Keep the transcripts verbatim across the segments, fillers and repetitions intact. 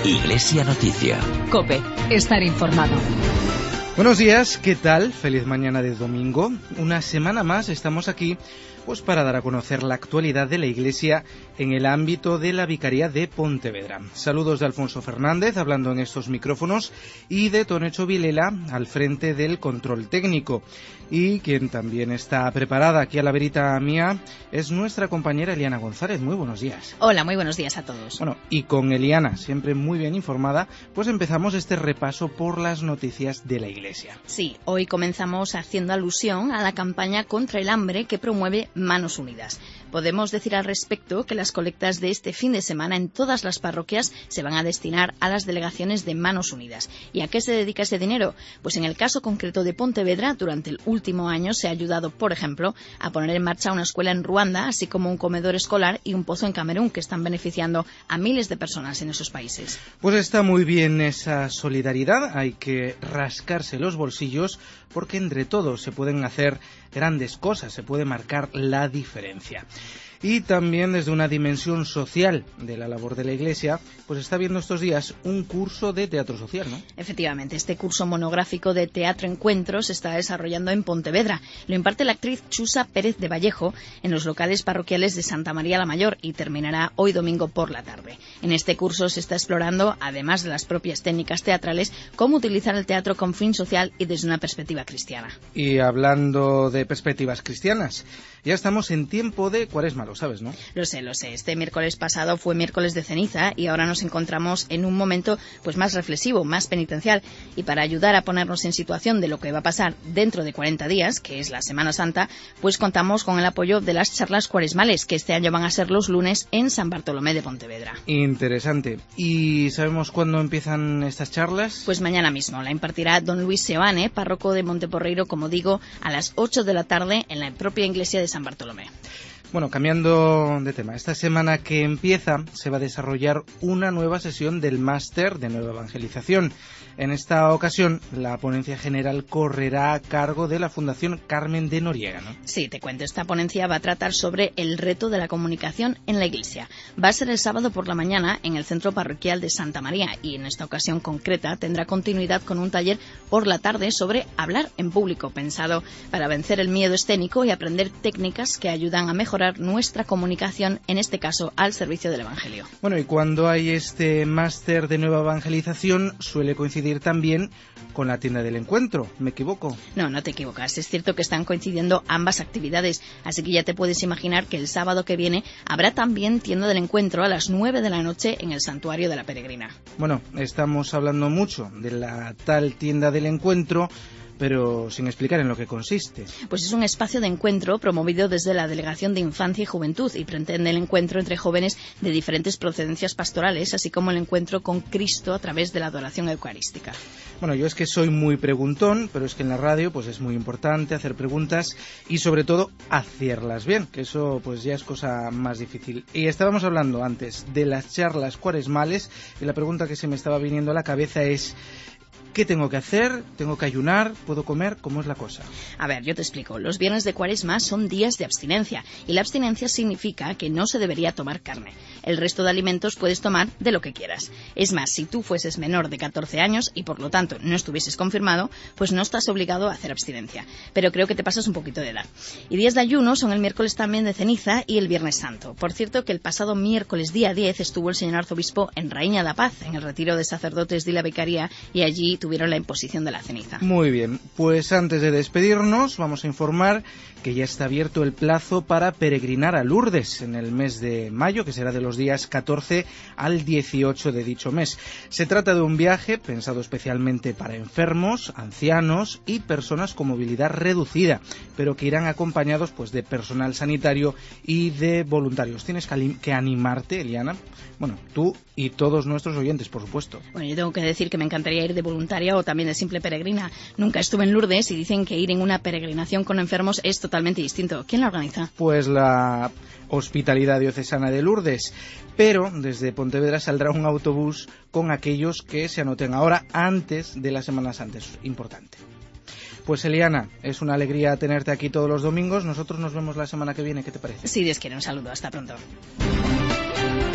Iglesia Noticia. COPE. Estar informado. Buenos días, ¿qué tal? Feliz mañana de domingo. Una semana más estamos aquí pues para dar a conocer la actualidad de la Iglesia en el ámbito de la Vicaría de Pontevedra. Saludos de Alfonso Fernández hablando en estos micrófonos y de Tonecho Vilela al frente del control técnico. Y quien también está preparada aquí a la verita mía es nuestra compañera Eliana González. Muy buenos días. Hola, muy buenos días a todos. Bueno, y con Eliana, siempre muy bien informada, pues empezamos este repaso por las noticias de la Iglesia. Sí, hoy comenzamos haciendo alusión a la campaña contra el hambre que promueve Manos Unidas. Podemos decir al respecto que las colectas de este fin de semana en todas las parroquias se van a destinar a las delegaciones de Manos Unidas. ¿Y a qué se dedica ese dinero? Pues en el caso concreto de Pontevedra, durante el último año se ha ayudado, por ejemplo, a poner en marcha una escuela en Ruanda, así como un comedor escolar y un pozo en Camerún, que están beneficiando a miles de personas en esos países. Pues está muy bien esa solidaridad, hay que rascarse los bolsillos porque entre todos se pueden hacer grandes cosas, se puede marcar la diferencia. Y también desde una dimensión social de la labor de la Iglesia, pues está viendo estos días un curso de teatro social, ¿no? Efectivamente, este curso monográfico de Teatro Encuentro se está desarrollando en Pontevedra. Lo imparte la actriz Chusa Pérez de Vallejo en los locales parroquiales de Santa María la Mayor y terminará hoy domingo por la tarde. En este curso se está explorando, además de las propias técnicas teatrales, cómo utilizar el teatro con fin social y desde una perspectiva cristiana. Y hablando de perspectivas cristianas, ya estamos en tiempo de Cuaresma, lo sabes, ¿no? Lo sé, lo sé. Este miércoles pasado fue miércoles de ceniza y ahora nos encontramos en un momento pues más reflexivo, más penitencial. Y para ayudar a ponernos en situación de lo que va a pasar dentro de cuarenta días, que es la Semana Santa, pues contamos con el apoyo de las charlas cuaresmales, que este año van a ser los lunes en San Bartolomé de Pontevedra. Interesante. ¿Y sabemos cuándo empiezan estas charlas? Pues mañana mismo. La impartirá don Luis Seoane, párroco de Monteporreiro, como digo, a las ocho de la tarde en la propia iglesia de San Bartolomé. Bueno, cambiando de tema, esta semana que empieza se va a desarrollar una nueva sesión del Máster de Nueva Evangelización. En esta ocasión, la ponencia general correrá a cargo de la Fundación Carmen de Noriega, ¿no? Sí, te cuento. Esta ponencia va a tratar sobre el reto de la comunicación en la Iglesia. Va a ser el sábado por la mañana en el Centro Parroquial de Santa María y en esta ocasión concreta tendrá continuidad con un taller por la tarde sobre hablar en público, pensado para vencer el miedo escénico y aprender técnicas que ayudan a mejorar nuestra comunicación, en este caso al servicio del Evangelio. Bueno, y cuando hay este máster de nueva evangelización suele coincidir también con la tienda del encuentro, ¿me equivoco? No, no te equivocas, es cierto que están coincidiendo ambas actividades, así que ya te puedes imaginar que el sábado que viene habrá también tienda del encuentro a las nueve de la noche en el Santuario de la Peregrina. Bueno, estamos hablando mucho de la tal tienda del encuentro, pero sin explicar en lo que consiste. Pues es un espacio de encuentro promovido desde la Delegación de Infancia y Juventud y pretende el encuentro entre jóvenes de diferentes procedencias pastorales, así como el encuentro con Cristo a través de la adoración eucarística. Bueno, yo es que soy muy preguntón, pero es que en la radio pues es muy importante hacer preguntas y sobre todo hacerlas bien, que eso pues ya es cosa más difícil. Y estábamos hablando antes de las charlas cuaresmales y la pregunta que se me estaba viniendo a la cabeza es: ¿qué tengo que hacer? ¿Tengo que ayunar? ¿Puedo comer? ¿Cómo es la cosa? A ver, yo te explico. Los viernes de Cuaresma son días de abstinencia y la abstinencia significa que no se debería tomar carne. El resto de alimentos puedes tomar de lo que quieras. Es más, si tú fueses menor de catorce años y por lo tanto no estuvieses confirmado, pues no estás obligado a hacer abstinencia. Pero creo que te pasas un poquito de edad. Y días de ayuno son el miércoles también de ceniza y el Viernes Santo. Por cierto, que el pasado miércoles día diez estuvo el señor arzobispo en Raíña da Paz, en el retiro de sacerdotes de la Vicaría, y allí tuvieron la imposición de la ceniza. Muy bien, pues antes de despedirnos vamos a informar que ya está abierto el plazo para peregrinar a Lourdes en el mes de mayo, que será de los días catorce al dieciocho de dicho mes. Se trata de un viaje pensado especialmente para enfermos, ancianos y personas con movilidad reducida, pero que irán acompañados pues de personal sanitario y de voluntarios. Tienes que animarte, Eliana, bueno, tú y todos nuestros oyentes, por supuesto. Bueno, yo tengo que decir que me encantaría ir de voluntaria o también de simple peregrina. Nunca estuve en Lourdes y dicen que ir en una peregrinación con enfermos es totalmente distinto. ¿Quién la organiza? Pues la Hospitalidad Diocesana de Lourdes. Pero desde Pontevedra saldrá un autobús con aquellos que se anoten ahora antes de la Semana Santa. Es importante. Pues Eliana, es una alegría tenerte aquí todos los domingos. Nosotros nos vemos la semana que viene. ¿Qué te parece? Sí, Dios quiere. Un saludo. Hasta pronto.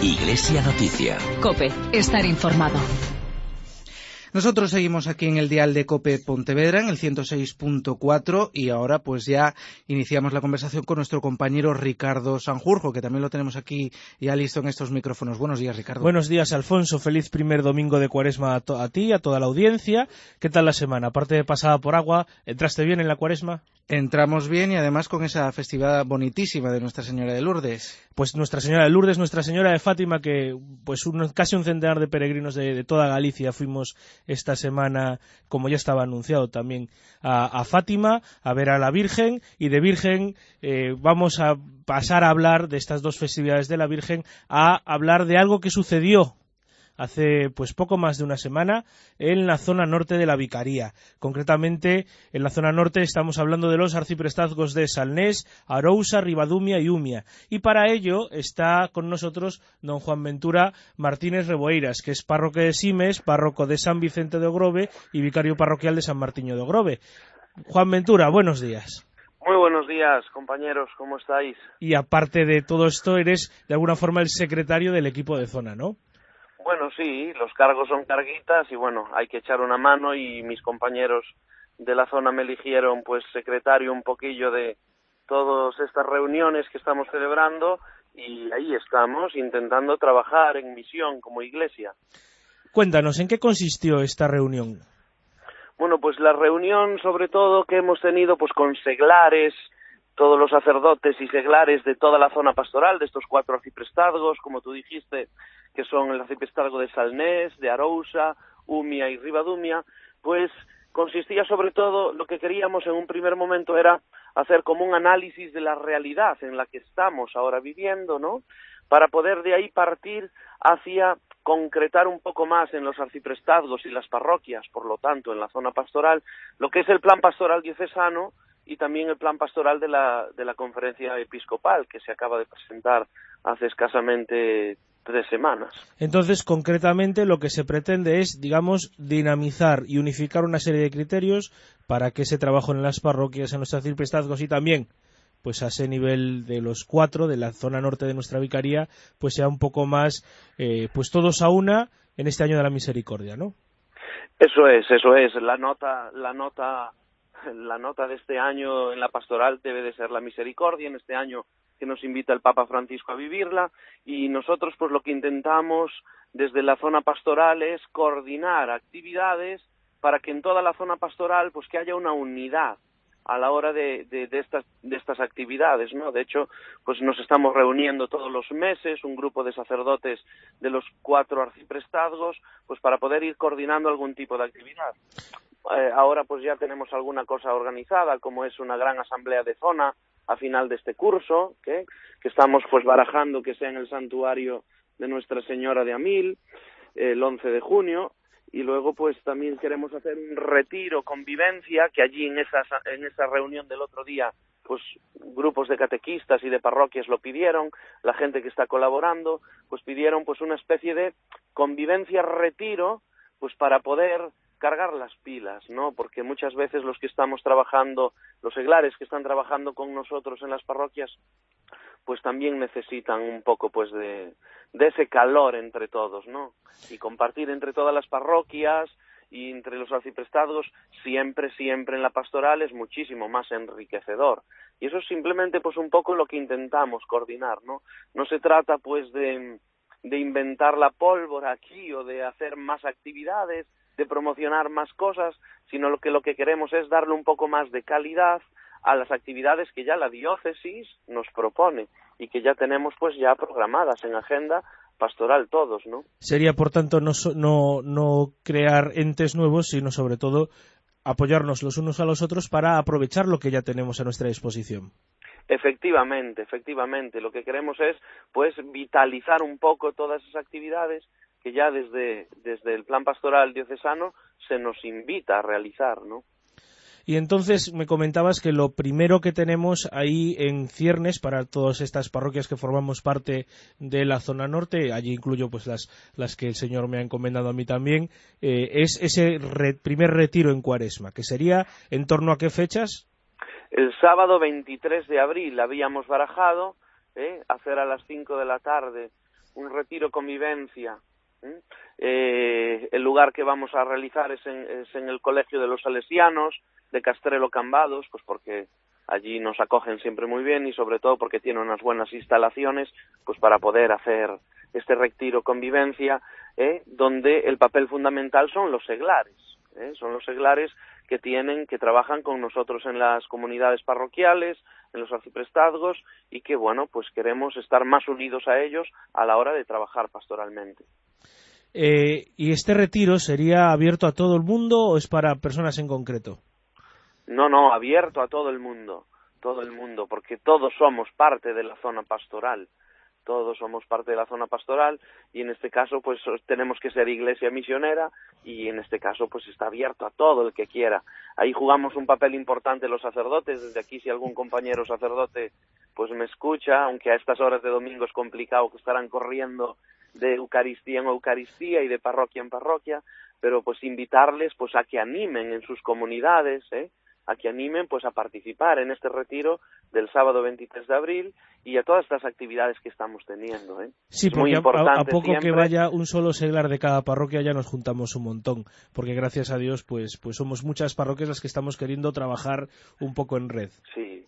Iglesia Noticia. COPE, estar informado. Nosotros seguimos aquí en el dial de COPE Pontevedra, en el ciento seis punto cuatro, y ahora pues ya iniciamos la conversación con nuestro compañero Ricardo Sanjurjo, que también lo tenemos aquí ya listo en estos micrófonos. Buenos días, Ricardo. Buenos días, Alfonso. Feliz primer domingo de Cuaresma a, to- a ti, a toda la audiencia. ¿Qué tal la semana? Aparte de pasada por agua, ¿entraste bien en la Cuaresma? Entramos bien y además con esa festividad bonitísima de Nuestra Señora de Lourdes. Pues Nuestra Señora de Lourdes, Nuestra Señora de Fátima, que pues un, casi un centenar de peregrinos de, de toda Galicia fuimos esta semana, como ya estaba anunciado también, a, a Fátima, a ver a la Virgen, y de Virgen eh, vamos a pasar a hablar de estas dos festividades de la Virgen, a hablar de algo que sucedió hace pues poco más de una semana en la zona norte de la Vicaría. Concretamente, en la zona norte estamos hablando de los arciprestazgos de Salnés, Arousa, Ribadumia y Umia. Y para ello está con nosotros don Juan Ventura Martínez Reboeiras, que es párroco de Simes, párroco de San Vicente de Ogrove y vicario parroquial de San Martiño de Ogrove. Juan Ventura, buenos días. Muy buenos días, compañeros, ¿cómo estáis? Y aparte de todo esto, eres de alguna forma el secretario del equipo de zona, ¿no? Bueno, sí, los cargos son carguitas y bueno, hay que echar una mano y mis compañeros de la zona me eligieron pues secretario un poquillo de todas estas reuniones que estamos celebrando y ahí estamos intentando trabajar en misión como iglesia. Cuéntanos, ¿en qué consistió esta reunión? Bueno, pues la reunión sobre todo que hemos tenido pues con seglares, todos los sacerdotes y seglares de toda la zona pastoral, de estos cuatro arciprestazgos, como tú dijiste, que son el arciprestazgo de Salnés, de Arousa, Umia y Ribadumia, pues consistía sobre todo, lo que queríamos en un primer momento era hacer como un análisis de la realidad en la que estamos ahora viviendo, ¿no?, para poder de ahí partir hacia concretar un poco más en los arciprestazgos y las parroquias, por lo tanto, en la zona pastoral, lo que es el plan pastoral diocesano y también el plan pastoral de la, de la conferencia episcopal, que se acaba de presentar hace escasamente tres semanas. Entonces, concretamente, lo que se pretende es, digamos, dinamizar y unificar una serie de criterios para que ese trabajo en las parroquias, en los arciprestazgos y también, pues a ese nivel de los cuatro, de la zona norte de nuestra vicaría, pues sea un poco más, eh, pues todos a una en este año de la misericordia, ¿no? Eso es, eso es. La nota, la nota, la nota de este año en la pastoral debe de ser la misericordia, en este año que nos invita el Papa Francisco a vivirla, y nosotros pues lo que intentamos desde la zona pastoral es coordinar actividades para que en toda la zona pastoral pues que haya una unidad a la hora de, de, de estas de estas actividades, ¿no? De hecho, pues nos estamos reuniendo todos los meses, un grupo de sacerdotes de los cuatro arciprestazgos, pues para poder ir coordinando algún tipo de actividad. Eh, ahora pues ya tenemos alguna cosa organizada, como es una gran asamblea de zona a final de este curso, ¿okay?, que estamos pues barajando que sea en el santuario de Nuestra Señora de Amil, eh, el once de junio, y luego pues también queremos hacer un retiro convivencia, que allí en esa, en esa reunión del otro día pues grupos de catequistas y de parroquias lo pidieron, la gente que está colaborando pues pidieron pues una especie de convivencia retiro pues para poder cargar las pilas, ¿no? Porque muchas veces los que estamos trabajando, los seglares que están trabajando con nosotros en las parroquias, pues también necesitan un poco pues de, de ese calor entre todos, ¿no? Y compartir entre todas las parroquias y entre los arciprestazgos siempre, siempre en la pastoral es muchísimo más enriquecedor. Y eso es simplemente pues un poco lo que intentamos coordinar, ¿no? No se trata pues de, de inventar la pólvora aquí o de hacer más actividades, de promocionar más cosas, sino lo que lo que queremos es darle un poco más de calidad a las actividades que ya la diócesis nos propone y que ya tenemos pues ya programadas en agenda pastoral todos, ¿no? Sería, por tanto, no, no, no crear entes nuevos, sino sobre todo apoyarnos los unos a los otros para aprovechar lo que ya tenemos a nuestra disposición. Efectivamente, efectivamente. Lo que queremos es pues vitalizar un poco todas esas actividades que ya desde, desde el plan pastoral diocesano se nos invita a realizar, ¿no? Y entonces me comentabas que lo primero que tenemos ahí en ciernes para todas estas parroquias que formamos parte de la zona norte, allí incluyo pues las, las que el Señor me ha encomendado a mí también, eh, es ese re, primer retiro en Cuaresma, que sería ¿en torno a qué fechas? El sábado veintitrés de abril habíamos barajado, ¿eh? hacer a las cinco de la tarde un retiro convivencia. ¿Mm? Eh, el lugar que vamos a realizar es en, es en el Colegio de los Salesianos de Castrelo Cambados, pues porque allí nos acogen siempre muy bien y sobre todo porque tiene unas buenas instalaciones pues para poder hacer este retiro convivencia, ¿eh? donde el papel fundamental son los seglares, ¿eh? son los seglares que tienen, que trabajan con nosotros en las comunidades parroquiales, en los arciprestazgos, y que, bueno, pues queremos estar más unidos a ellos a la hora de trabajar pastoralmente. Eh, ¿Y este retiro sería abierto a todo el mundo o es para personas en concreto? No, no, abierto a todo el mundo, todo el mundo, porque todos somos parte de la zona pastoral. Todos somos parte de la zona pastoral y en este caso pues tenemos que ser iglesia misionera y en este caso pues está abierto a todo el que quiera. Ahí jugamos un papel importante los sacerdotes. Desde aquí, si algún compañero sacerdote pues me escucha, aunque a estas horas de domingo es complicado, que estarán corriendo de Eucaristía en Eucaristía y de parroquia en parroquia, pero pues invitarles pues a que animen en sus comunidades, ¿eh? a que animen pues a participar en este retiro del sábado veintitrés de abril y a todas estas actividades que estamos teniendo. ¿eh? Sí, es porque muy importante a, a poco siempre... que vaya un solo seglar de cada parroquia ya nos juntamos un montón, porque gracias a Dios pues pues somos muchas parroquias las que estamos queriendo trabajar un poco en red. Sí.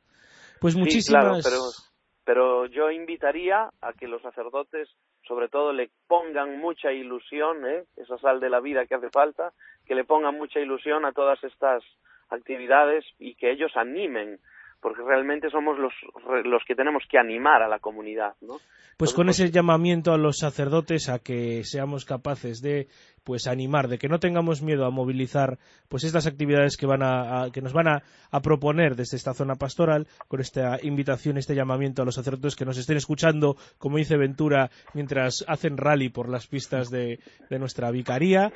Pues sí, muchísimas... claro, pero, pero yo invitaría a que los sacerdotes sobre todo le pongan mucha ilusión, ¿eh? esa sal de la vida que hace falta, que le pongan mucha ilusión a todas estas actividades y que ellos animen, porque realmente somos los los que tenemos que animar a la comunidad, ¿no? Pues Entonces, con pues, ese llamamiento a los sacerdotes a que seamos capaces de pues animar, de que no tengamos miedo a movilizar pues estas actividades que van a, a que nos van a, a proponer desde esta zona pastoral, con esta invitación, este llamamiento a los sacerdotes que nos estén escuchando, como dice Ventura, mientras hacen rally por las pistas de, de nuestra vicaría,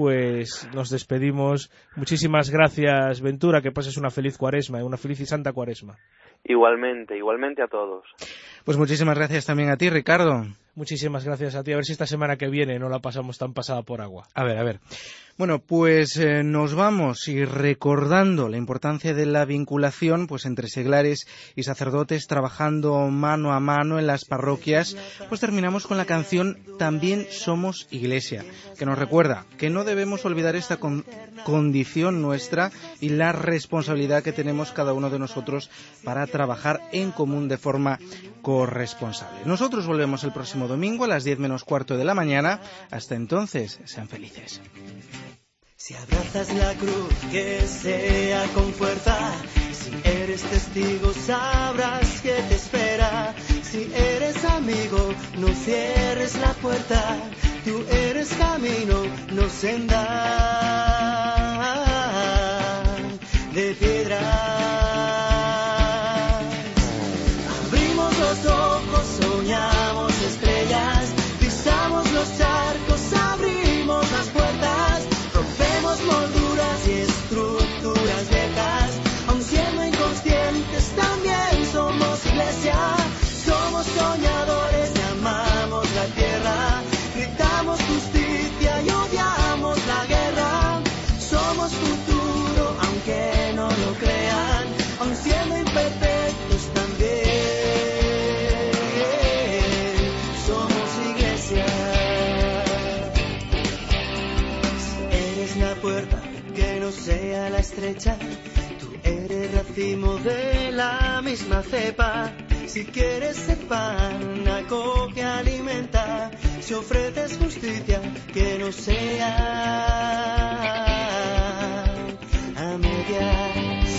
pues nos despedimos. Muchísimas gracias, Ventura, que pases una feliz cuaresma, una feliz y santa cuaresma. Igualmente, igualmente a todos. Pues muchísimas gracias también a ti, Ricardo. Muchísimas gracias a ti. A ver si esta semana que viene no la pasamos tan pasada por agua. A ver, a ver. Bueno, pues eh, nos vamos y recordando la importancia de la vinculación pues entre seglares y sacerdotes trabajando mano a mano en las parroquias, pues terminamos con la canción También somos iglesia, que nos recuerda que no debemos olvidar esta con- condición nuestra y la responsabilidad que tenemos cada uno de nosotros para trabajar en común de forma corresponsable. Nosotros volvemos el próximo domingo a las diez menos cuarto de la mañana. Hasta entonces, sean felices. Si abrazas la cruz, que sea con fuerza. Si eres testigo, sabrás que te espera. Si eres amigo, no cierres la puerta. Tú eres camino, no senda de piedra. Abrimos los ojos, soñamos estrellas. Pisamos los arcos, abrimos las puertas. Molduras y estructuras viejas, aun siendo inconscientes también somos iglesia. Somos soñadores y amamos la tierra, gritamos justicia y odiamos la guerra. Somos futuro aunque no lo crean, aun siendo imperfectos también somos iglesia. La puerta que no sea la estrecha, tú eres racimo de la misma cepa. Si quieres ser pan, acoge, alimenta. Si ofreces justicia, que no sea a medias.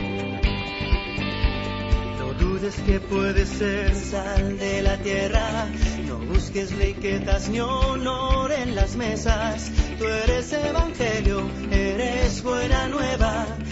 No dudes que puedes ser sal de la tierra. No busques riquezas ni honor en las mesas. Tú eres evangelio, eres buena nueva.